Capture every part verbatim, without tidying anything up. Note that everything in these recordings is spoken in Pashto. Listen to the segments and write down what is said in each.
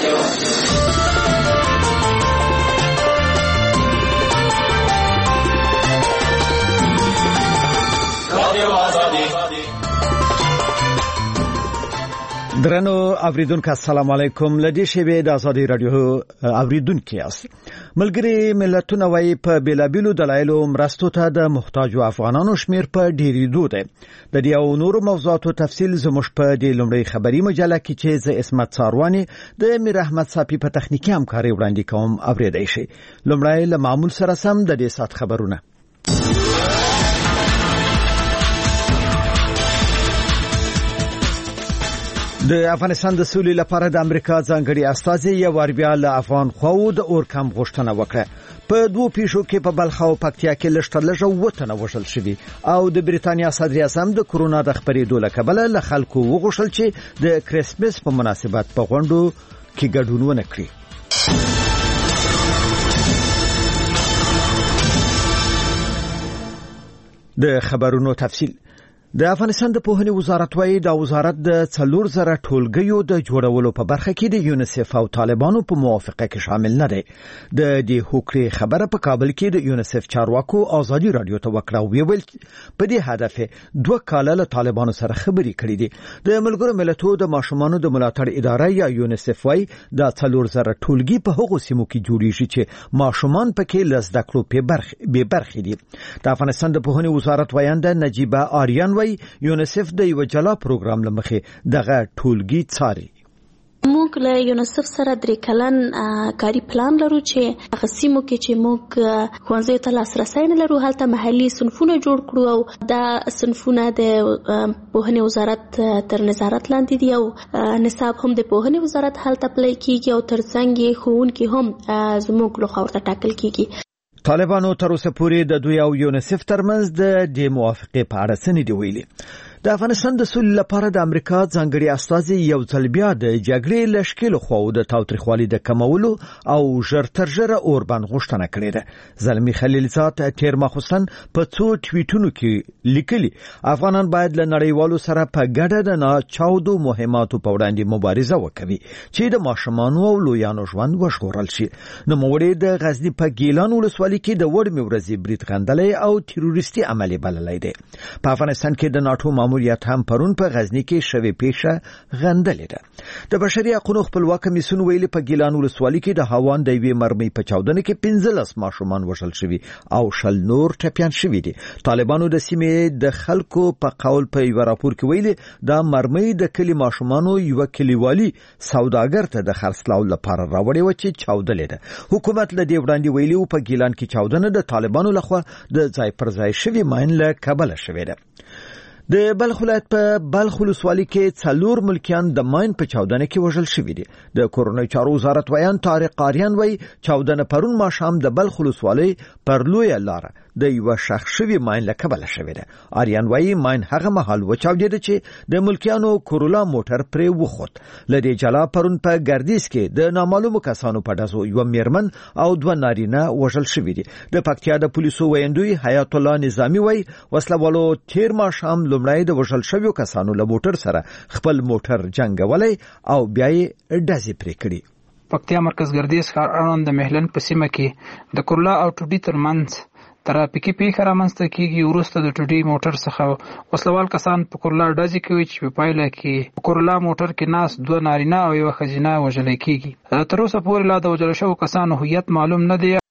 درنو اوریدونکو السلام علیکم. لدی شبه د ازادي رادیو اوریدونکو یاست. ملګری ملتونه وايي په بیلابیلو دلایلو مرستو ته د محتاجو افغانانو شمیر په ډیریدو ده. د دې او نورو موضوعاتو تفصیل زموږ په دې لومړی خبري مجله کې چې ز اسمت ساروانی د میر احمد صافي په تخنیکی همکاري وړاندې کوم اوریدای شي. لومړی له معمول سره سم د دې سات خبرونه. د افغانستان د سولې لپاره د امریکا ځانګړي استازي یو وربیا له افغان خو د اورکم غوښتنه وکړه. په دوه پیښو کې په بلخ او پکتیا کې لشتلجه وټنه وشل شوی او د بریتانیا صدر اعظم د کورونا د خبرېدو لکبله له خلکو وغوښتل چې د کریسمس په مناسبت په غونډو کې ګډون ونه کړي. د خبرونو تفصیل. د افغانستان د پوهنې وزارت وايي د وزارت د څلور زره ټولګیو د جوړولو په برخه کې د یونیسف او طالبانو په موافقه کې شامل نه دي. د دې هوکړې خبره په کابل کې د یونیسف چارواکو ازادي رادیو ته وکړه او ویل په دې هدف دوه کاله له طالبانو سره خبرې کړې دي. د ملګرو ملتونو د ماشومانو د ملاتړ اداره یا یونیسف وايي د څلور زره ټولګي په هغو سیمو کې جوړیږي چې ماشومان پکې لزده کړو په برخه به برخه دي. د افغانستان د پوهنې وزارت وایانده نجیبه آریان یونیسف د یو جلا پروګرام لمخې دغه ټولګي څاري. موږ له یونیسف سره درې کلن کاری پلان لرو چې هغه سیمو کې چې موږ ښوونځیو ته لاسرسی نه لرو هلته محلي صنفونه جوړ کړو او دا صنفونه د پوهنې وزارت تر نظارت لاندې دي او نصاب هم د پوهنې وزارت هلته پلی کیږي او ترڅنګ یې ښوونکي هم زموږ لخوا ورته ټاکل کیږي. طالبانو تر اوسه پورې د دوی او یونیسف ترمنځ د دې موافقې په اړه څه نه دی ویلي. د افغانستان د سولې لپاره د امریکا ځانګړي استازي یو ځل بیا د جګړې لشکلو خو د تاوتریخوالي د کمولو او ژر تر ژره اوربان غوښتنه کړې ده. زلمی خلیلزاد تیر ماخوستن په څو ټویټونو کې لیکلي افغانان باید له نړیوالو سره په ګډه د ناچاودو مهماتو په وړاندې مبارزه وکړي چې د ماشومانو او لویانو ژوند وژغورل شي. نو موږ د غزنی په ګیلان ولسوالۍ کې د وړ میورزي برید غندلې او تروریستي عملي بللې ده. په افغانستان کې د ناتو ماموریت هم پرون په غزنی کې شوی پیښه غندلې ده. د بشري حقوقو خپلواک کمیسیون ویلي په ګیلان ولسوالۍ کې د هاوان د یوې مرمۍ په چاودنه کې پنځلس ماشومان وژل شوي او شل نور ټپيان شوي دي. طالبانو د سیمې د خلکو په قول په یو راپور کې ویلي دا مرمۍ د کلی ماشومانو یو کلیوالي سوداګر ته د خرڅلاو لپاره راوړې و چې چاودلې ده. حکومت له دې وړاندې ویلي او په ګیلان کې چاودنه د طالبانو لخوا د ځای پر ځای شوی ماین له کابل شوی ده. د بلخ ولایت په بلخ ولسوالۍ کې څلور ملکیان د ماین په چاودنه کې وژل شوي دي. د کورونی چارو وزارت ویان طارق قاریان وایي چاودنه پرون ماښام د بلخ ولسوالۍ پر لویه لاره د یو شخص شوی ماین له کبله شوی ده. آریان وایي ماین هغه مهال وچاودېده چې د ملکیانو کورولا موټر پرې وخوت. لدې جلا پرون په ګردیز کې د نامعلومو کسانو په ډزو یو میرمن او دوه نارینه وژل شوي دي. د پکتیا د پولیسو ویندوی حیات الله نظامی وایي وسلوالو تیر ماښام لومړی د وژل شویو کسانو له موټر سره خپل موټر جنګولی او بیا یې ډزې پرې کړي. پکتیا مرکز ګردیز ښار اړوند د مهلن په سیمه کې د کورولا او ټوډي ترمنځ ترافیکي پیښه رامنځته کیږي. وروسته د ټوډي موټر څخه وسلوال کسان په کورولا ډزې کوي چې په پایله کې په کورولا موټر کې ناست دوه نارینه او یوه ښځینه وژل کیږي. تر اوسه پورې لا د وژل شوو کسانو هویت معلوم نه دی.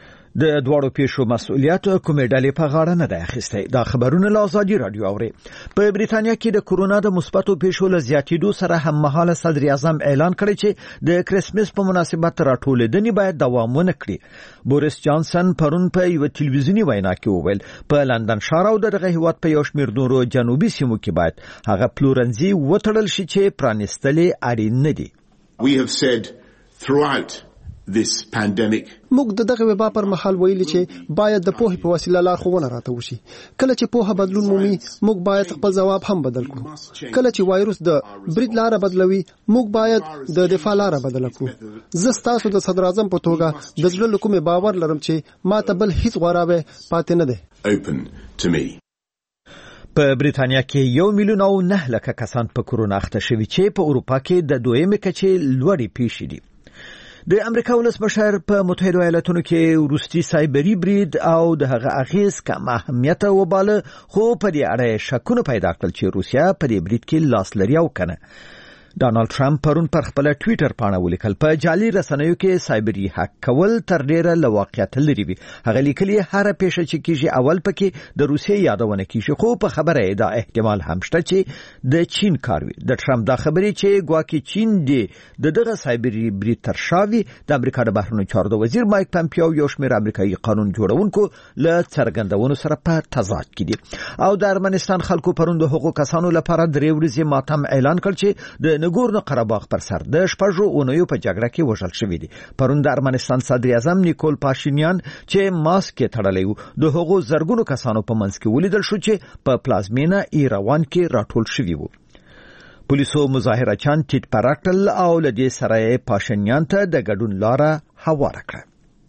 د دواړو پیښو مسؤلیت کومې ډلې په غاړه نه دی اخیستی. دا خبرونه له ازادي رادیو اوري. په بریتانیا کې د کورونا د مثبتو پیښو له زیاتېدو سره هم مهاله صدر اعظم اعلان کړی چې د کریسمس په مناسبت راټولېدنې باید دوام ونه کړي. بوریس جانسن پرون په یو تلویزیونی وینا کې وویل په لندن ښار او دغه هیواد په یو شمېر نورو جنوبي سیمو کې باید هغه پلورنځي وتړل شي چې پرانیستلې اړین نه دي. We have said throughout this pandemic موږ د دغه وبا پر مهال ویلي چې باید د پوهې په وسیله لارښوونه راته وشي. کله چې پوهه بدلون مومي موږ باید خپل ځواب هم بدل کړو. کله چې وایروس د برید لاره بدلوي موږ باید د دفاع لاره بدل کړو. زه ستاسو د صدر اعظم په توګه د زړه له کومې باور لرم چې ما ته بل هیڅ غوراوی پاتې نه دی. open to me. په بریتانیا کې یو میلیون او نه لکه کسان په کرونا اخته شوي چې په اروپا کې د دویمې کچې لوړې پیښې دي. د امریکا ولسمشر په متحده ایالاتونو کې وروستي سایبري برید او د هغه اغیز کم اهمیت وباله، خو په دې اړه شکونه پیدا کړل چې روسیا په دې برید کې لاس لري او کنه. ډانلډ ټرمپ پرون پر خپل ټوئیټر پاڼه ولیکل په جعلي رسنیو کې سایبري هک کول تر ډیره له واقعیت لري وي. هغه لیکلي هر پیښه چې کیږي اول پکې د روسیې یادونه کیږي، خو په خبره دا احتمال هم شته چې د چین کار وي. د ټرمپ دا خبرې چې ګواکې چین دی د دغه سایبري برید تر شاوي د امریکا د بهرنیو چارو د وزیر مایک پامپیو یو شمېر امریکایي قانون جوړونکو له څرګندونو سره په تضاد کې دي. او د ارمنستان خلکو پرون د حقوقو کسانو لپاره درې ورځې ماتم اعلان کړ چې د نګورنو قرهباغ پر سر د شپږو اونیو په جګړه کې وژل شوی دي. پرون د ارمنستان صدر اعظم نیکول پاشینیان چې ماسک یې تړلی و د هغو زرګونو کسانو په منځ کې ولیدل شو چې په پلازمینه ایروان کې راټول شوي وو. پولیسو مظاهره چان ټیټ پراکټل او لدې سره پاشینیان ته د ګډون لاره هواره کړه.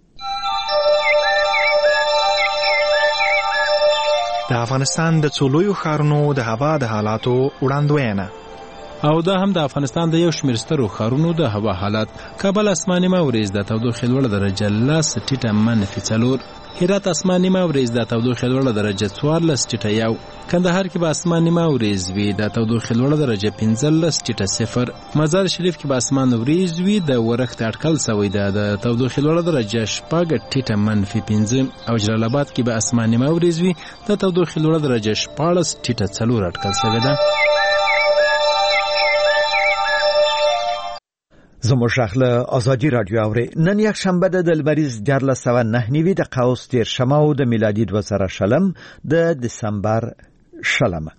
د افغانستان د څولویو ښارونو د هوا د حالاتو وړاندوینه او دا هم د افغانستان د یو شمېر سترو ښارونو د هوا حالات. کابل اسماني مورز د تودوخې لوړه درجه لس ټیټه منفي څلور، هرات اسماني مورز د تودوخې لوړه درجه څوارلس ټیټه یو، کندهار کې به اسماني مورز وي د تودوخې لوړه درجه پنځلس ټیټه صفر، مزار شریف کې به اسمان وریځ وي د ورښت اټکل سوی ده د تودوخې لوړه درجه شپږ ټیټه منفي پنځه، او جلال آباد کې به اسماني مورز وي د تودوخې لوړه درجه شپاړس ټیټه څلور اټکل سوی ده. زموږ شغله آزادی رادیو اوري. نن یک شنبه د لمریز دیارلس سوه نه نوي د قوس دیرشمه او د میلادي دوه زره شلم د دسمبر شلمه.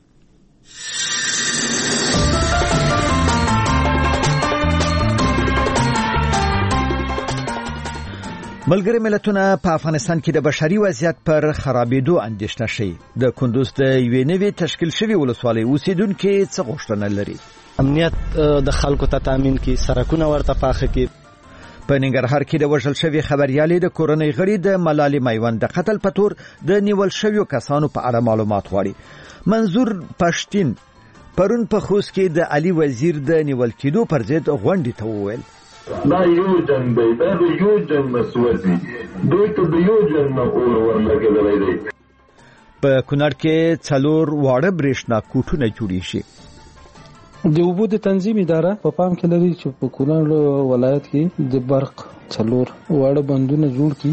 ملګری ملتونه په افغانستان کې د بشري وضعیت پر خرابېدو اندېښنه شي. د کندوز د یوې نوې تشکیل شوې ولسوالۍ اوسیدونکي څه غوښتنه لري؟ امنیت د خلکو ته تامین کی، سرکونه ورته پاخه کی. په ننګرهار کې د وژل شوی خبريالې د کورنۍ غړي د ملالۍ میوند د قتل په تور د نیول شویو کسانو په اړه معلومات غواړي. منظور پښتين پرون په خوست کې د علي وزیر د نیول کېدو پر ضد غونډې ته وویل دا یو جنگ دی، دا یو جنگ مسؤل دی، دوی ته د یو جنگ اور ورلګېدلی دی. په کونړ کې څلور واړه برېښنا کوټونه جوړې شي. د اوبو د تنظیم اداره په پام کې لري چې په کونړ ولایت کې د برق څلور واړه بندونه جوړ کړي.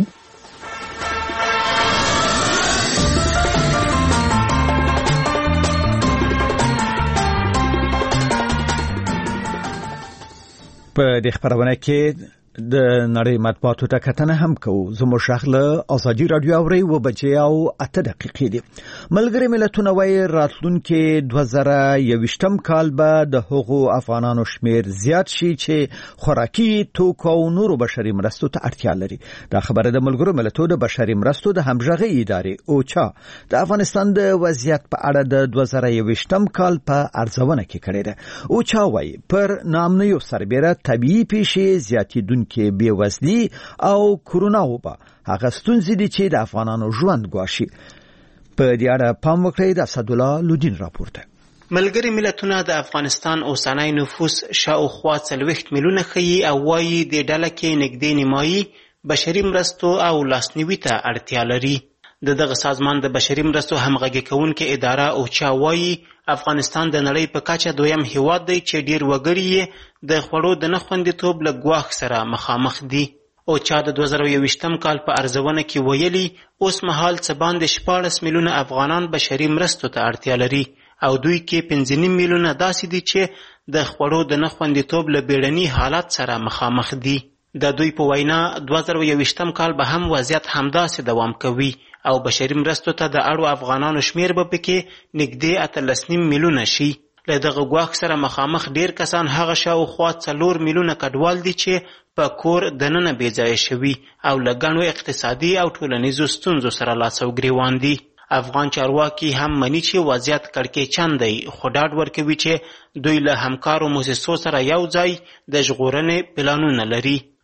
په دې خبرونه کې د نړۍ مطبوعاتو ته کتنه هم کوو. زموږ شغله آزادی رادیو اوري و بجې او اته دقیقې دي. ملګری ملتونه وايي راتلونکي دوه زره یوویشتم کال به د هغو افغانانو شمیر زیات شي چې خوراکي توکو او نورو بشري مرستو ته اړتیا لري. دا خبره د ملګرو ملتونو د بشري مرستو د همغږي ادارې اوچا د افغانستان د وضعیت په اړه د دوه زره یوویشتم کال په ارزونه کې کړې ده. اوچا وايي پر نامنیو سربېره طبيعي پیښې زیاتېدونکې کې بیوزلي او کرونا وبا هغه ستونزې دي چې د افغانانو ژوند ګواښي. په دې اړه پام وکړئ د اسد الله لودین راپورته. ملګری ملتونه د افغانستان اوسنی نفوس شاوخوا څلوېښت میلیونه ښیي او وایي د ډله کې نږدې نیمایي بشري مرستو او لاسنیوي ته اړتیا لري. د دغه سازمان د بشري مرستو همغږي کوونکې اداره اوچا وایي افغانستان د نړۍ په کچه دویم هیواد دی چې ډیر وګړي یې د خوړو د نه خوندیتوب له ګواښ سره مخامخ دي. اوچا د دوه زره یوویشتم کال په ارزونه کې ویلي اوس مهال څه باندې شپاړس میلیونه افغانان بشري مرستو ته اړتیا لري او دوی کې پنځه نیم میلیونه داسې دي چې د خوړو د نه خوندیتوب له بیړني حالت سره مخامخ دي. د دوی په وینا دوه زره یوویشتم کال به هم وضعیت همداسې دوام کوي او بشري مرستو ته د اړو افغانانو شمیر به پکې نږدې اتلس نیم میلیونه شي. له دغه ګواښ سره مخامخ ډیر کسان هغه شاوخوا څلور میلیونه کډوال دي چې په کور دننه بېځایه شوي او له ګڼو اقتصادي او ټولنیزو ستونزو سره لاس او ګریوان دي. افغان چارواکي هم مني چې وضعیت کړکېچن دی، خو ډاډ ورکوي چې دوی له همکارو موسسو سره یو ځای د ژغورنې پلانونه لري.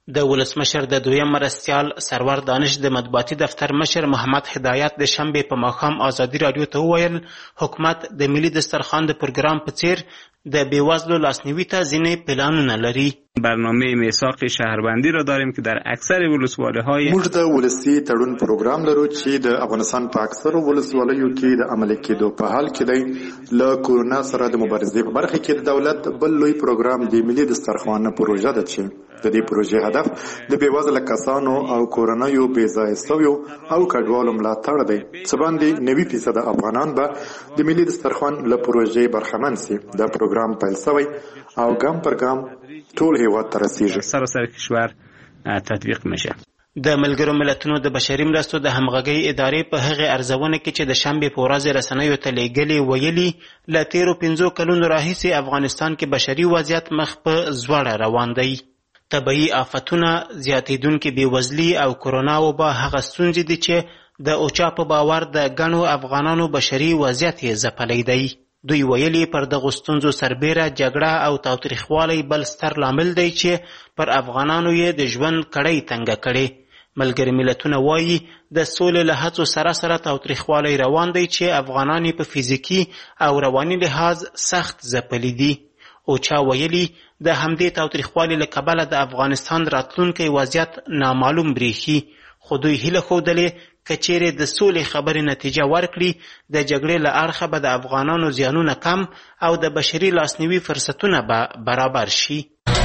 د ولسمشر د دویم مرستیال سرور دانش د مطبوعاتي دفتر مشر محمد هدایت د شنبې په ماښام ازادي راډیو ته وویل حکومت د ملي دسترخوان د پروګرام په څیر د بیوزلو لاسنیوي ته ځینې پلانونه لري. برنامه میثاق شهروندی را داریم که در اکثر ولسوالی‌های موږ د ولسی تړون پروګرام لرو چې د افغانستان په اکثرو ولسوالیو کې د عملي کېدو په حال کې دی. له کورونا سره د مبارزې په برخه کې د دولت بل لوی پروګرام د ملي دسترخوان پروژه ده چې د دې پروژې هدف د بیوزله کسانو او کورنیو بې ځایه شویو او کډوالو ملاتړ دی. څه باندې نوي فیصد افغانان به د ملي دسترخوان له پروژې برخمن سي. دا پروګرام پیل شوی او ګام پر ګام ټول هیواد ته رسیږي. سراسر کشور تطبیق میشه. د ملګرو ملتونو د بشري مرستو د همغږۍ ادارې په هغې ارزونه کې چې د شنبې په ورځ رسنیو ته لیږلې ویلي له تیرو پنځو کلونو راهیسې افغانستان کې بشري وضعیت مخ په ځوړه روان دی. طبیعي آفتونه، زیاتېدونکې بېوزلي او کرونا وبا هغه ستونزې دي چې د اوچا په باور د ګڼو افغانانو بشري وضعیت یې ځپلی دی. دوی ویلي پر دغو ستونزو سربیره جګړه او تاوتریخوالی بل ستر لامل دی چې پر افغانانو یې د ژوند کړۍ تنګه کړې. ملګري ملتونه وایي د سولې له هڅو سره سره تاوتریخوالی روان دی چې افغانان یې په فزیکي او رواني لحاظ سخت ځپلي دي. اوچا ویلي د همدې تاوتریخوالي له کبله د افغانستان راتلونکی وضعیت نامعلوم بریښي، خو دوی هیله ښودلې که چیرې د سولې خبرې نتیجه ورکړي د جګړې له اړخه به د افغانانو زیانونه کم او د بشري لاسنیوي فرصتونه به برابر شي.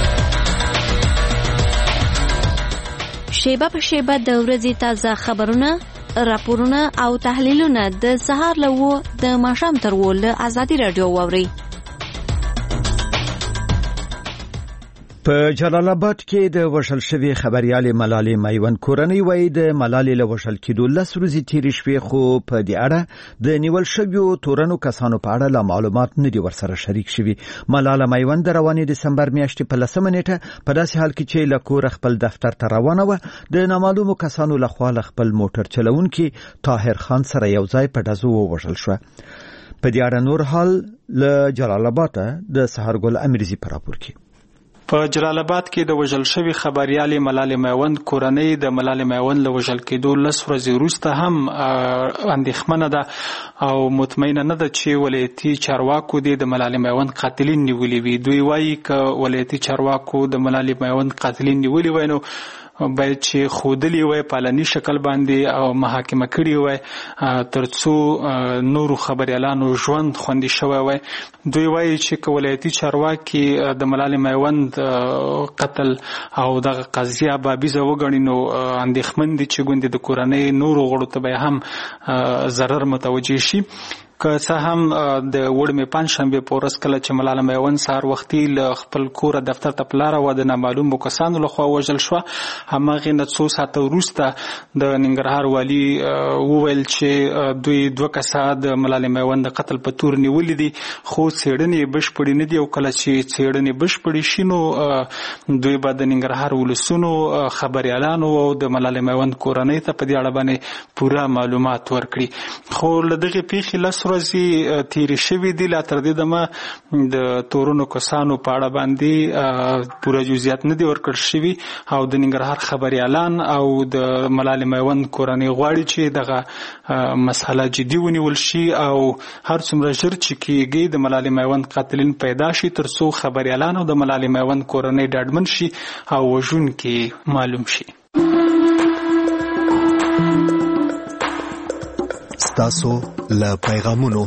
شیبه په شیبه د ورځې تازه خبرونه، راپورونه او تحلیلونه د سهار له اوه د ماښام تر اوه له ازادي راډیو واورئ. په جلال آباد کې د وژل شوې خبريالې ملالۍ میوند کورنۍ وایي د ملالۍ له وژل کېدو لس ورځې تېرې شوې، خو په دې اړه د نیول شویو تورنو کسانو په اړه لا معلومات نه دي ورسره شریک شوي. ملاله میوند د روانې دسمبر میاشتې په لسمه نیټه په داسې حال کې چې له کوره خپل دفتر ته روانه وه د نامعلومو کسانو لخوا له خپل موټر چلونکي طاهر خان سره یو ځای په ډزو ووژل شوه. په دې اړه نور حال له جلال آباد د سحرګل امیرزي په راپور کې. په جلال آباد کې د وژل شوی خبريالې ملالۍ میوند کورنۍ د ملالۍ میوند له وژل کېدو لس ورځې وروسته هم اندېښمنه ده او مطمئنه نه ده چې ولایتي چارواکو دې د ملالۍ میوند قاتلین نیولي وي. دوی وایي که ولایتي چارواکو د ملالۍ میوند قاتلین نیولي وای نو باید چې خودلی وای پالنی شکل باندې او محاکمه کړي وای ترڅو نورو خبريالانو ژوند خوندي شوی وای. دوی وایي چې که ولایتي چارواکي د ملالۍ میوند قتل او دغه قضیه بابیزه وګڼي نو اندېښمن دي چې ګوندې د کورنۍ نورو غړو ته به هم ضرر متوجه شي. که څه هم د وړمې پنجشنبې په ورځ کله چې ملاله میوند سهار وختي له خپل کوره دفتر ته په لاره وه د نامعلومو کسانو لخوا وژل شوه، هماغې نه څو ساعته وروسته د ننګرهار والي وویل چې دوی دوه کسه د ملالې میوند د قتل په تور نیولي دي، خو څېړنې بشپړې نه دي او کله چې څېړنې بشپړې شي نو دوی به د ننګرهار ولسونو خبریالانو او د ملالې میوند کورنۍ ته په دې اړه باندې پوره معلومات ورکړي. خو له دغې پیښې لس ورځې تیرې شوې دي، لا تر دې دمه د تورنو کسانو په اړه باندې پوره جزئیات نه دي ورکړل شوي او د ننګرهار خبریالان او د ملالۍ میوند کورنۍ غواړي چې دغه مسله جدي ونیول شي او هر څومره ژر چې کېږي د ملالۍ میوند قاتلین پیدا شي ترڅو خبریالان او د ملالۍ میوند کورنۍ ډاډمن شي او وژونکي معلوم شي. تاسو له پیغامونو.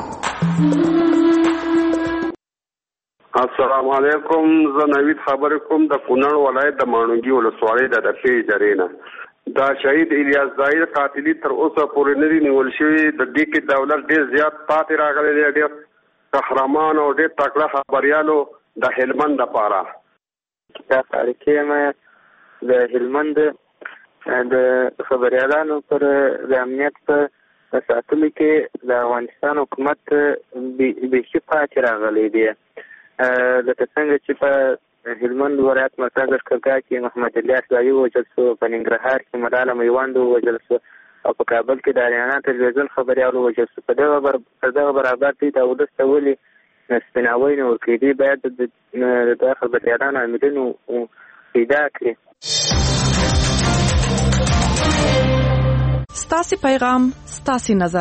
السلام علیکم، زه نوید خبرې کوم د کونړ ولایت د ماڼوګي ولسوالۍ د دفې اجارې نه. دا شهید الیاس ظاهر قاتلي تر اوسه پورې نه دي نیول شوي. د دې کې دولت ډېر زیات پاتې راغلی دی، ډېر قهرمان او ډېر تکړه خبریالو د هلمند دپاره. دا تاریخي یم د هلمند د خبریالانو پر د امنیت په په ساتلو کې د افغانستان حکومت بیخي پاتې راغلی دی. لکه څنګه چې په هلمند ولایت مرکز لښکرګاه کې محمد الیاس ځايي ووژل شو، په ننګرهار کې ملاله میوند ووژل شو او په کابل کې د اریانا تلویزیون خبریال ووژل شو. په دغه پر دغه برابر دی د ولس ته ولې سپیناوی نه ورکوي؟ دوی باید د دغه خبریالانو عاملینو پیدا کړي. ستاسي پیغام ستاسي نظر.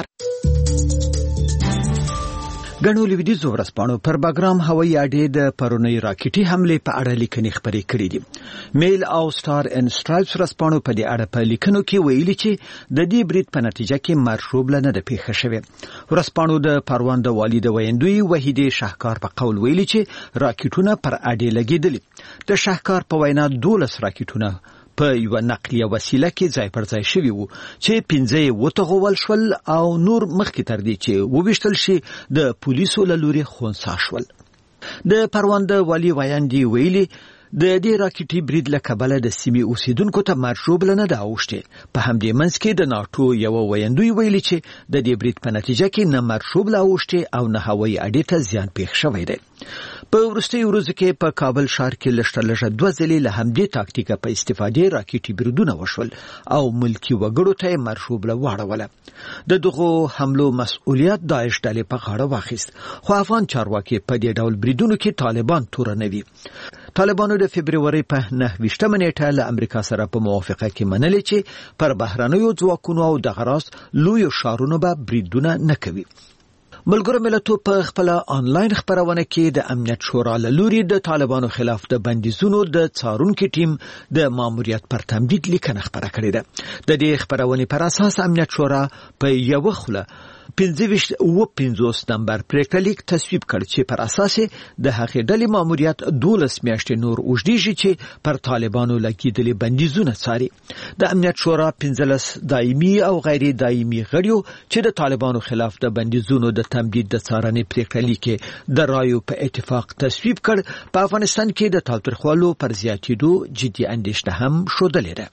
ګڼو لویدیځو ورځپاڼو پر باګرام هوایي اډې د پرونی راکټي حمله په اړه لیکنې خبرې کړې دي. میل او سٹار ان سټرایپس ورځپاڼو په دې اړه په لیکنو کې ویلي چې د دې برید په نتیجه کې مرشوبله نه ده پیښه شوې. ورځپاڼو د پروان د والي د ویندوی وحیدې شاهکار په قول ویلي چې راکټونه پر اډې لګېدلي. د شاهکار په وینا دولس راکټونه په یو نقلیه وسیله کې ځای پر ځای شوي وو چې پنځه یې وتغول شول او نور مخکې تر دې چې وویشتل شي د پولیسو له لوري خونسا شول. د پروان د والي ویاندې ویلي د دې راکټي برید له کبله د سیمې اوسیدونکو ته مرشوبله نه ده اوښتې. په همدې منځ کې د ناټو یو ویندوی ویلي چې د دې برید په نتیجه کې نه مرشوبله اوښتې او نه هوایي اډې ته زیان پېښ شوی دی. په وروستیو ورځو کې په کابل ښار کې لږ لږه دوه ځلې له همدې تاکتیکه په استفادې راکټي بریدونه وشول او ملکي وګړو ته یې مرشوبله واړوله. د دغو حملو مسؤلیت داعش ډلې په غاړه واخیست، خو افغان چارواکي په دې ډول بریدونو کې طالبان توره نه وي. طالبانو د فبروري په نهه ویشتمه نیټه له امریکا سره په موافقه کې منلې چې پر بهرنیو ځواکونو او دغه راز لویو ښارونو به بریدونه نه کوي. ملګرو ملتونو په خپل آنلاین خبرونه کې د امنیت شورا له لوري د طالبانو خلاف د بندیزونو د څارونکو ټیم د ماموریت پر تمدید لیکنه خبره کړې ده. د دې خبرونې پر اساس امنیت شورا په یو خوله پنځه ویشت او پنځوس نمبر پریکړه لیک تصویب کړ چې پر اساس د هغې ډلې ماموریت دولس میاشتې نور اوږدېږي چې پر طالبانو لګېدلي بندیزونه څاري. د امنیت شورا پنځلس دایمي او غیر دایمي غړیو چې د طالبانو خلاف د بندیزونو د تمدید د څارنې پریکړه لیک د رایو په اتفاق تصویب کړ. په افغانستان کې د تاوتریخوالو پر زیاتېدو جدي اندېښنه هم ښودلې ده.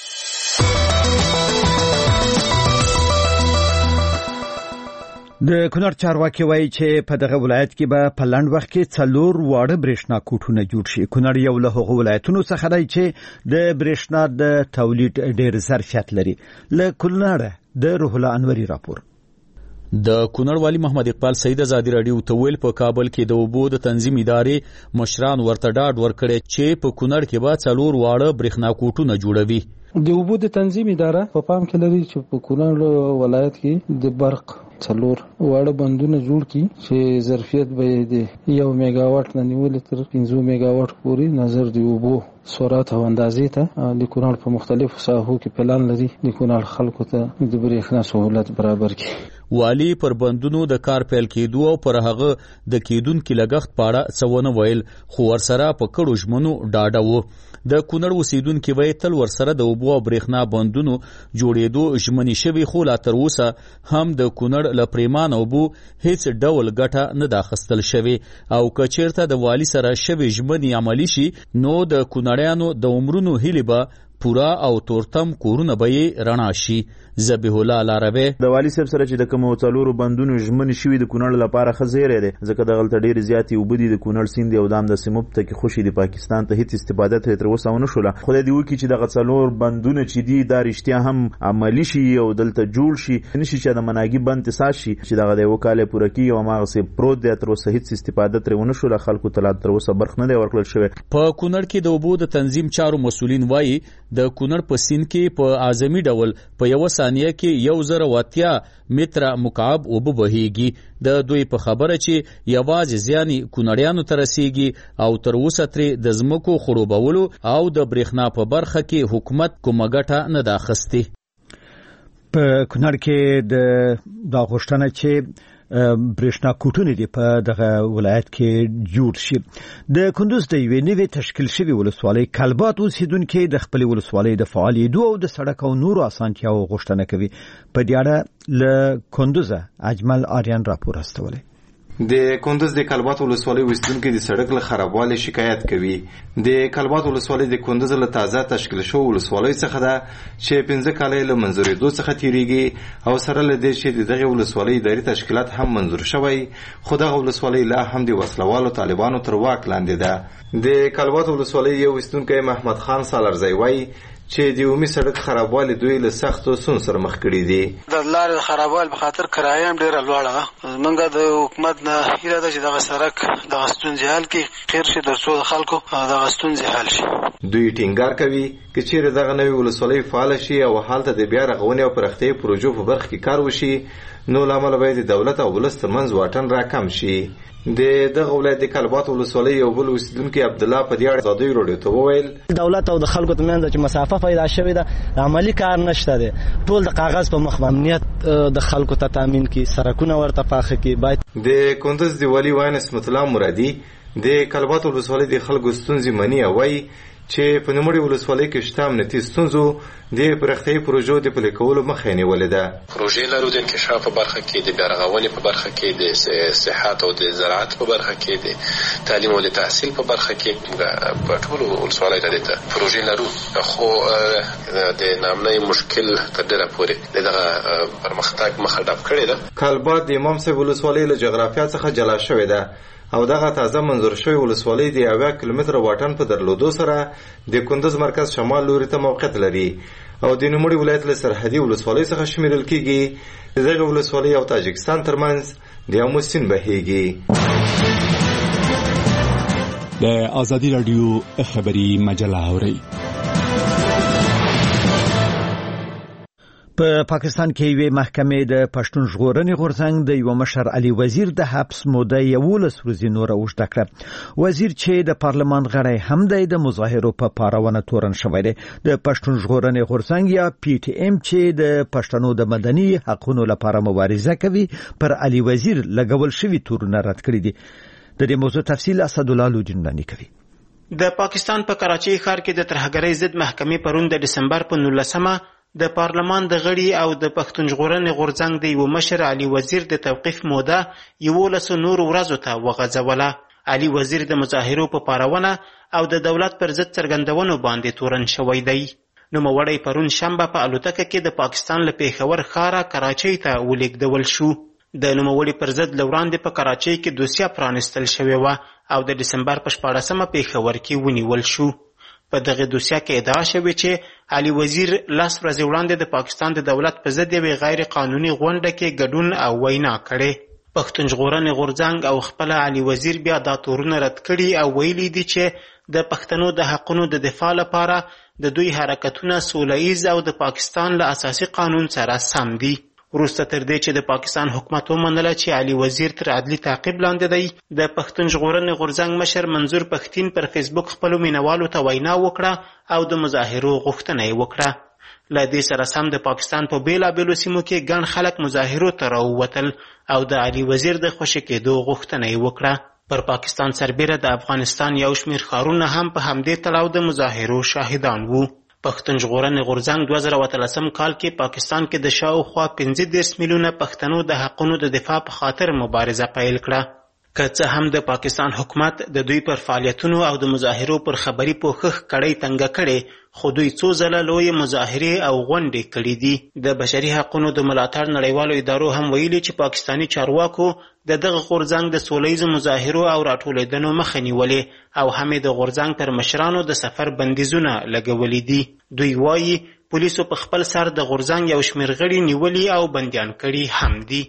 د کونړ چارواکي وایي چې په دغه ولایت کې به په لنډ وخت کې څلور واړه برېښنا کوټونه جوړ شي. کونړ یو له هغو ولایتونو څخه دی چې د برېښنا د تولید ډېر ظرفیت لري. له کونړ د روح الله انوري راپور. د کونړ والی محمد اقبال سید ازادي راډیو ته ویل په کابل کې د اوبو د تنظیم ادارې مشران ورته ډاډ ورکړي چې په کونړ کې به څلور واړه برېښنا کوټونه جوړوي. د اوبو د تنظیم اداره په پام کې لري چې په کونړ ولایت کې د برق څلور واړه بندونه جوړ کړي چې ظرفیت به د یو میگا واټ نه نیولې تر پنځه میگا واټ پورې نظر دی اوبو سرعت او اندازې ته د کونړ په مختلفو ساحو کې پلان لري د کونړ خلکو ته د برېښنا سہولت برابر کړي. والی پر بندونو د کار پیل کېدو او پر هغه د کېدونکو لګښت په اړه څه ونه ویل، خو ورسره په کړو ژمنو ډاډه و. د کونړ اوسیدونکو وایي تل ورسره د اوبو او برېښنا بندونو جوړېدو ژمنې شوي، خو لا تر اوسه هم د کونړ له پریمان اوبو هیڅ ډول ګټه نه ده اخیستل شوې او که چېرته د والي سره شوې ژمنې عملي شي نو د کونړیانو د عمرونو هیلې به پورا او تورتم کورونه به یې رڼا شي. ذبیح الله العربی د والی صاحب سره چې د کوم څلورو بندونو ژمنې شوي د کونړ لپاره ښه زیری دی، ځکه دغلته ډېرې زیاتې اوبه دي د کونړ سیند او دام د سیموب ته کې خوشي د پاکستان ته هیڅ استفاده ترې تر اوسه ونه شوله. خدای دې وکړي چې دغه څلور بندونه چې دي دا رښتیا هم عملي شي او دلته جوړ شي، نشي چې د مناګي بند تاساس شي چې دغه د یو کال پوره کېږي او هماغسې پروت دی تر اوسه هیڅ استفاده ترې ونه شوله، خلکو ته لا تر اوسه برخ نه دی ورکړل شوی. په کونړ کې د اوبو د تنظیم چارو مسؤلین وایي د کونړ په سیند کې په اعظمي ډول په یو ثانیه کې یو زره واتیا متره مکعب اوبه بهیږي. د دوی په خبره چې یوازې زیانې کونړیانو ته رسیږي او تر اوسه ترې د ځمکو خړوبولو او د برېښنا په برخه کې حکومت کومه ګټه نه ده اخیستې. په کونړ کې د دا غوښتنه چې برېښنا کوټونه دي په دغه ولایت کې جوړ شي. د کندوز د یوې نوې تشکیل شوې ولسوالۍ کلبات اوسیدونکي د خپلې ولسوالۍ د فعالېدو او د سړک او نورو اسانتیاو غوښتنه کوي. په دې اړه له کندوزه اجمل آریان راپور استولی. د کندوز د کلبات ولسوالۍ اوسیدونکي د سړک له خرابوالي شکایت کوي. د کلبات ولسوالۍ د کندوز له تازه تشکیل شوې ولسوالۍ څخه ده چې پنځه کاله له منځورېدو څخه تیریږي او سره له دې چې دغه ولسوالۍ اداري تشکیلات هم منظور شوی، خو دغه ولسوالۍ لا هم د وسلوالو طالبانو تر واک لاندې ده. د کلبات ولسوالۍ یو اوسیدونکی محمد خان سالارزی وایي چې د عمومي سړک خرابوالی دوی له سختو ستونزو سره مخ کړي دي. د لارې د خرابوالي په خاطر کرایه هم ډېره لوړه ده. موږ د حکومت نه هیله ده چې دغه سړک دغه ستونزې حل کړي، خیر شي تر څو د خلکو دغه ستونزې حل شي. دوی ټینګار کوي که چیرې دغه نوې ولسوالۍ فعاله شي او هلته د بیا رغونې او پراختیايي پروژو په برخه کې کار وشي، نو له امله به د دولت او ولس ترمنځ واټن راکم شي. د دغه ولایت د کلبات ولسوالۍ یو بل اوسیدونکی عبدالله په دې اړه ازادۍ راډیو ته وویل دولت او د خلکو ترمنځ چې مسافه پیدا شوې ده، عملي کار نشته دی، ټول د کاغذ په مخ امنیت د خلکو ته تامین کی، سرکونه ورته پاخه کی. باید د کندز د ولی واین اسمت الله مرادي د کلبات ولسوالۍ د خلکو ستونزې مني او وایي چې په نوموړې ولسوالۍ کې شته امنیتي ستونزو د پراختیايي پروژو د پلي کولو مخه یې نیولې ده. پروژې لرو د انکشاف په برخه کې، د بیا رغونې په برخه کې، د صحت او د زراعت په برخه کې، د تعلیم او د تحصیل په برخه کې په ټولو ولسوالیو کې د پروژې لرو، خو د نامنۍ مشکل تر ډېره پورې دغه پرمختګ مخه ډپ کړې ده. کلبات د امام صاحب ولسوالۍ له جغرافیه څخه جلا شوې ده او دغه تازه منظور شوی ولسوالۍ د اویا کیلومتره واټن په درلودو سره د کندز مرکز شمال لوري ته موقعیت لري او د نوموړي ولایت له سرحدي ولسوالۍ څخه شمیرل کیږي. د دغه ولسوالۍ او تاجکستان ترمنځ د امو سیند بهیږي. د ازادي راډیو خبري مجله اوري. په پاکستان کې یوې محکمې د پښتون ژغورنې غورځنګ د یو مشر علي وزیر د حبس موده یولس ورځې نوره اوږده کړه. وزیر چې د پارلمان غړی هم دی د مظاهرو په پارونه تورن شوی دی. د پښتون ژغورنې غورځنګ یا پی ټی ایم چې د پښتنو د مدني حقوقو لپاره مبارزه کوي پر علي وزیر لګول شوی تورونه رد کړی دي. د دې موضوع تفصیل اسد الله لودینانی کوي. د پاکستان په کراچۍ ښار کې د ترهګرۍ ضد محکمې پرون د دسمبر په نولسمه د پارلمان د غړي او د پښتون ژغورنې غورځنګ د یو مشر علي وزیر د توقیف موده یولسو نورو ورځو ته وغځوله. علي وزیر د مظاهرو په پارونه او د دولت پر ضد څرګندونو باندې تورن شوی دی. نوموړی پرون شنبه په الوتکه کې د پاکستان له پېښور ښاره کراچۍ ته ولېږدول شو. د نوموړي پر ضد له وړاندې په کراچۍ کې دوسیه پرانستل شوې وه او د دسمبر په شپاړسمه پېښور کې ونیول شو. په دغه دوسیه کې ادعا شوې چې علي وزیر لس ورځې وړاندې د پاکستان د دولت په ضد یوې غیر قانوني غونډه کې ګډون او وینا کړې. پښتون ژغورنې غورځنګ او خپله علي وزیر بیا دا تورونه رد کړي او ویلي دي چې د پښتنو د حقونو د دفاع لپاره د دوی حرکتونه سوله ایز او د پاکستان له اساسي قانون سره سم دي. وروسته تر دې چې د پاکستان حکومت ومنله چې علي وزیر تر عدلي تعقیب لاندې دی، د پښتون ژغورنې غورځنګ مشر منظور پښتین پر فیسبوک خپلو مینوالو ته وینا وکړه او د مظاهرو غوښتنه یې وکړه. له دې سره سم د پاکستان په بیلابیلو سیمو کې ګڼ خلک مظاهرو ته راووتل او د علي وزیر د خوشي کېدو غوښتنه یې وکړه. پر پاکستان سربیره د افغانستان یو شمېر ښارونه هم په همدې تړاو د مظاهرو شاهدان وو. پښتون ژغورنې غورځنګ دوه زره اتلسم کال کې پاکستان کې د شاوخوا پنځه دېرش میلیونه پښتنو د حقونو د دفاع په خاطر مبارزه پیل کړه. که څه هم د پاکستان حکومت د دوی پر فعالیتونو او د مظاهرو پر خبري پوښښ کړۍ تنګه کړې، خو دوی څو ځله لویې مظاهرې او غونډې کړي دي. د بشري حقونو د ملاتړ نړیوالو ادارو هم ویلي چې پاکستاني چارواکو د دغه غورځنګ د سوله ییزو مظاهرو او راټولېدنو مخه نیولې او هم د غورځنګ پر مشرانو د سفر بندیزونه لګولي دي. دوی وایي پولیسو په خپل سر د غورځنګ یو شمېر غړي نیولي او بندیان کړي هم دي.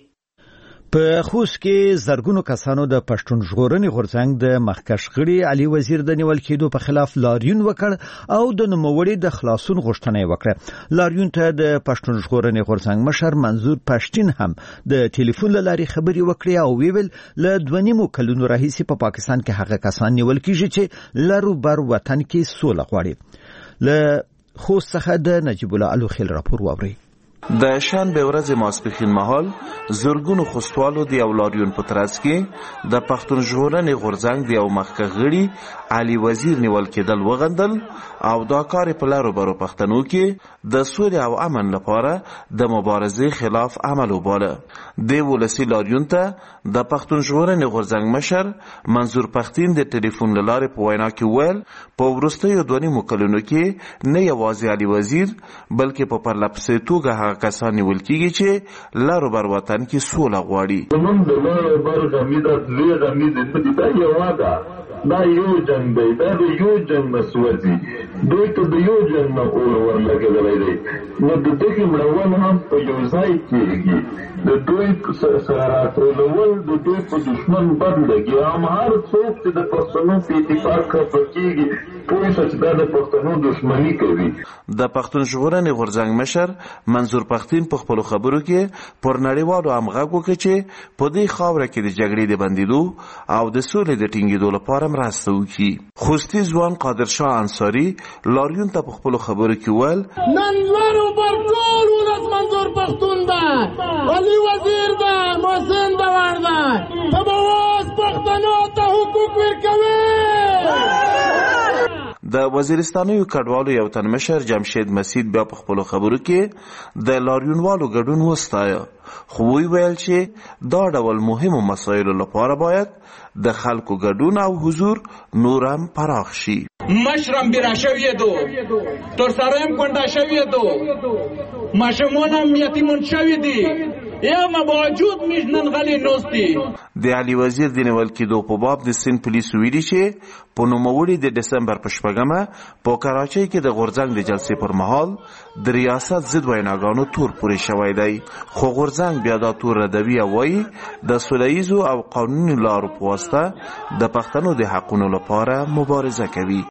په خوست کې زرګونو کسانو د پښتون ژغورنې غورځنګ د مخکښ غړي علي وزیر د نیول کېدو په خلاف لاریون وکړ او د نوموړي د خلاصون غوښتنه یې وکړه. لاریون ته د پښتون ژغورنې غورځنګ مشر منظور پښتین هم د ټلیفون له لارې خبرې وکړې او ویل له دوه نیمو کلونو راهیسې په پاکستان کې هغه کسان نیول کېږي چې لرو بر وطن کې سوله غواړي. له خوست څخه د نجیب الله الوخیل راپور واورئ. د شنبه ورځې ماسپښین مهال زرګونو خوستوالو د یو لاریون په ترڅ کې د پښتون ژغورنې غورځنګ د یو مخکښ غړي علي وزیر نیول کېدل وغندل او دا کار په لارو برو پښتنو کې د سولې او امن لپاره د مبارزې خلاف عمل وباله. د ولسی لاریون ته د پښتون ژغورنې غورځنګ مشر منظور پښتین د ټلیفون له لارې په وینا کې ویل په وروستیو دوه نیمو کلونو کې نه یوازې علي وزیر بلکې په پرلپسې توګه کسان نیول کېږي چې لارو بر وطن کې سوله غواړي. زمونږ د لارو بر غمیده دوی غمیده په دې دا یوه ده دا یو جنگ دی، دا د یو جنگ نه سوځي، دوی ته د یو جنگ نه اور ورلګېدلی دی. نو د دغې مړول هم په یو ځای کېږي، د دوی سره راټولول د دوی په دشمن بد لګي. هم هر څوک چې د پښتنو په اتفاق خفه کېږي پوه شه چې دا د پښتنو دشمني کوي. د پښتون ژغورنې غورځنګ مشر منظور پښتين په خپلو خبرو کې پر نړیوالو همغږ وکړ چې په دې خاوره کې د جګړې د بندېدو او د سولې د ټینګېدو لپاره مرسته وکړي. خوستي ځوان قادر شاه انصاري لاریون ته په خپلو خبرو کې وویل نن لرو پر ټول ولس منظور پښتون ده، علي وزیر ده، محسن دوار ده، ته به اوس پښتنو ته حقوق ورکوي. د وزیرستانیو کډوالو یو تن مشر جمشید مسید بیا په خپلو خبرو کې د لاریونوالو ګډون وستایه، خو وی ویل چې دا ډول مهمو مسایلو لپاره باید د خلکو ګډون او حضور نور هم پراخ شي. مشرم بیرا شویه دو تر سرایم کنده شویه دو ماشمونم یتیمون شوی دی یا مباجود میشنن غلی نوستی. د علي وزیر د نیول کېدو په باب د سند پولیسو ویلي چې په نوموړي د ډسمبر په شپږمه په کراچۍ کې د غورځنګ د جلسې پر مهال د ریاست ضد ویناګانو تور پورې شوی دی، خو غورځنګ بیا دا تور ردوي او وایي د سوله ییزو او قانوني لارو په واسطه د پښتنو د حقونو لپاره مبارزه کوي.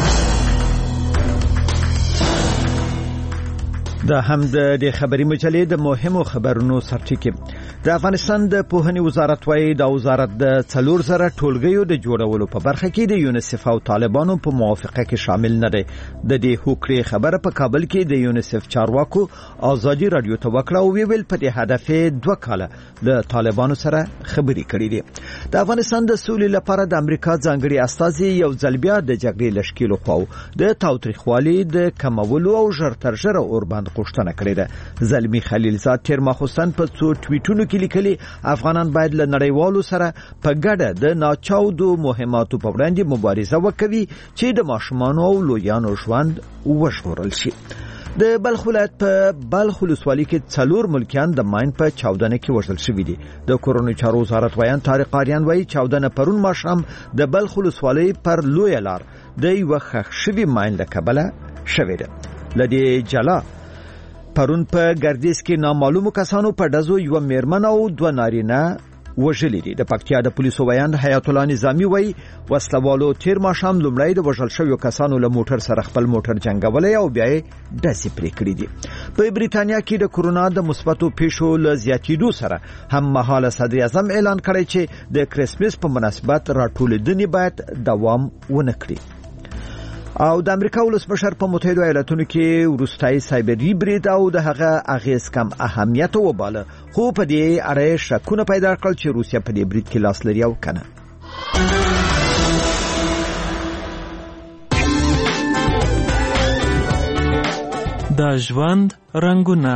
دا هم د خبري مجلې د مهمو خبرونو سرټکی. د افغانستان د پوهنې وزارت وايي د وزارت د څلور زره ټولګیو د جوړولو په برخه کې د یونیسف او طالبانو په موافقه کې شامل نه دي. د دې هوکړې خبره په کابل کې د یونیسف چارواکو ازادي رادیو ته وکړه او ویل په دې هدف دوه کاله د طالبانو سره خبرې کړې دي. د افغانستان د سولې لپاره د امریکا ځانګړي استازي یو ځل بیا د جګړې لشکېلو خو د تاوتریخوالي د کمولو او ژر تر ژره اوربند غوښتنه کړې ده. زلمی خلیلزاد تیر ماخوستن په څو ټویټونو کې لیکلي افغانان باید له نړیوالو سره په ګډه د ناچاودو مهماتو په وړاندې مبارزه وکړي چې د ماشومانو او لویانو ژوند وژغورل شي. د بلخ ولایت په بلخ ولسوالۍ کې څلور ملکیان د ماین په چاودنه کې وژل شوي دي. د کورونو چارو وزارت وایي طارق قاریان وایي چاودنه پرون ماښام د بلخ ولسوالۍ پر لوی لار د یو خښ شوي ماین له کبله شوې ده. لدې جلا پرون په ګردیز کې نامعلومو کسانو په ډزو یو میرمن او دوه نارینه وژلي دي. د پکتیا د پولیسو بیان حیات الله نظامی وایي وسلوالو تیر ماښام لومړی د وژل شویو کسانو له موټر سره خپل موټر جنګولی او بیا یې ډزې پرې کړي دي. په بریتانیا کې د کورونا د مثبتو پیښو له زیاتېدو سره هم مهاله صدر اعظم اعلان کړی چې د کرسمس په مناسبت راټولېدنې باید دوام ونه کړي. او د امریکا ولسمشر په متحده ایالاتونو کې وروستای سایبري برید او د هغه اغیز کم اهمیت وباله، خو په دې اړه شکونه پیدا کړل چې روسیا په دې برید کې لاس لري او کنه. د ژوند رنگونه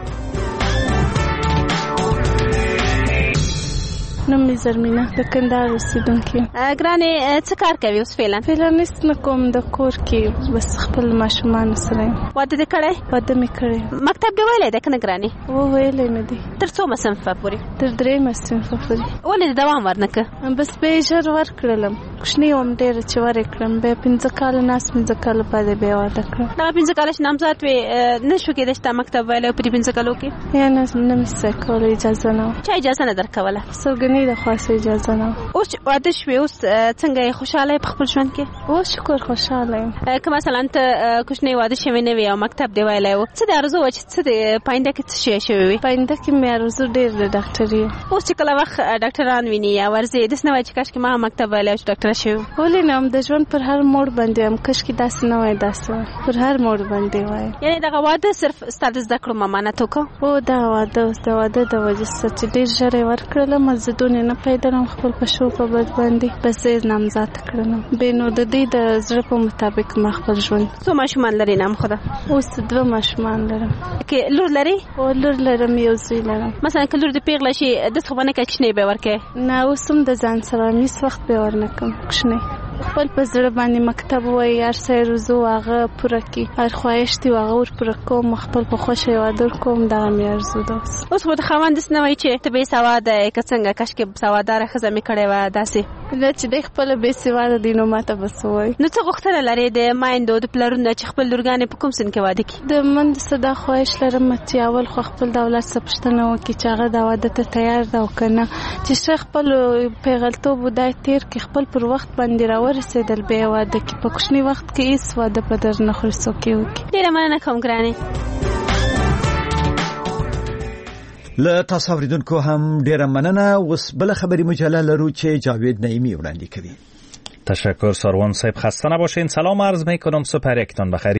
نوم می زرمینه د کندهار اوسیدونکې. ګرانې څه کار کوي اوس فعلا؟ فعلا هیڅ نه کوم، د کور کې بس خپل ماشومانو سره یم. واده دې کړی؟ واده مې کړی. مکتب دې ویلی دی که نه ګرانې؟ وویلی نه دی. تر څومه صنفه پورې؟ تر درېیمه صنفه پورې. ولې دې دوام ورنه که؟ بس بیا یې ژر ورکړلم، کوچنۍ وم ډېره چې ورې کړم، بیا پنځه کاله ناست پنځه کاله بعد بیا واده کړم. دغه پنځه کاله چې نامزاد وې نه شو کېدای چې تا مکتب ویلی په دې پنځه کالو کې؟ یا نه نه مې څه کولی، اجازه نه وه. چا اجازه نه درکوله؟ سوګنۍ د خاصه اجازه نه وه. اوس چې واده شوې اوس څنګه یې خوشحاله یې په خپل ژوند کې؟ او شکر خوشحاله یم. که مثلا ته کوچنۍ واده شوې نه وې او مکتب دې ویلی و، څه د ارزو وه چې څه د پاینده کې څه شی شوی وي؟ پاینده کې مې ارزو ډېر د ډاکټري وه. اوس چې کله وخت ډاکټران ویني یا ورځې داسې نه وایي چې کاشکې ما هم مکتب ویلی و چې ډاکټره شوې وم؟ ولې نه هم د ژوند پر هر موړ باندې هم کاشکې داسې نه وای، داسې وای پر هر موړ باندې وای. یعنې دغه واده صرف ستا د زده کړو ممانعت وکړو؟ هو دغه واده اوس د واده د وجې څخه چې ډېر ژر یې ورکړلم، زدون یې نه پیدا کړم خپل په شو په بد باندې، بس یې نامزاد کړلم. بې نو د دې د زړه په مطابق ما خپل ژوند. څو ماشومان لرې نام خدا؟ اوس دوه ماشومان لرم. کې لور لرې؟ او لور لرم، یو زوی لرم. مثلا که لور دې پیغله شي داسې خو به نه کوې کوچنۍ به یې ورکوې؟ نه اوس هم د ځان سره هیڅ وخت به یې ورنه کړم کوچنۍ. خپل په زړه باندې مکتب وای هر څه روزو هغه پوره کی هر خواهش دی هغه ور پوره کوم خپل په خوښه واده کوم دا مې ارزو ده. اوس خو د خاوند څه نه وای چې ته به سواد کڅنګ کښ کې سوادار خزه مې کړې و داسې دا چې د خپل به سواد دینو ماته بسوي. نو څه غوښتنه لري د مایندو د پلرونو چې خپل لورګانې په کوم سن کې واده کی؟ د من صدا خواهش لرم چې اول خو خپل دولت څخه پښتنه وکړي چې هغه د واده ته تیار ده او کنه چې شیخ خپل پیغلتوب ودای تیر کې خپل پر وخت باندې راورسېدل به واده کې په کوښنی وخت کې هیڅ واده په در نه خرڅو کې وکړي. ډیره مننه کوم ګرانه. له تاسو اوریدونکو هم ډیره مننه. اوس بل خبري مجله لرو چې جاوید نعیمی وړاندې کوي. تشکر ساروان صاحب، خسته نباشین. سلام عرض می کنم، صبح یکتان بخیر.